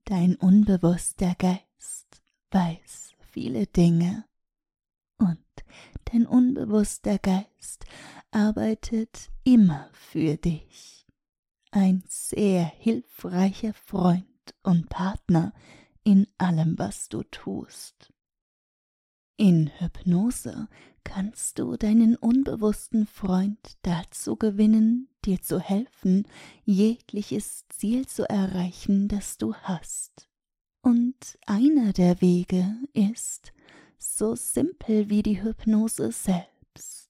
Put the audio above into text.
Dein unbewusster Geist weiß viele Dinge und dein unbewusster Geist arbeitet immer für dich. Ein sehr hilfreicher Freund und Partner in allem, was du tust. In Hypnose kannst du deinen unbewussten Freund dazu gewinnen, dir zu helfen, jegliches Ziel zu erreichen, das du hast. Und einer der Wege ist so simpel wie die Hypnose selbst.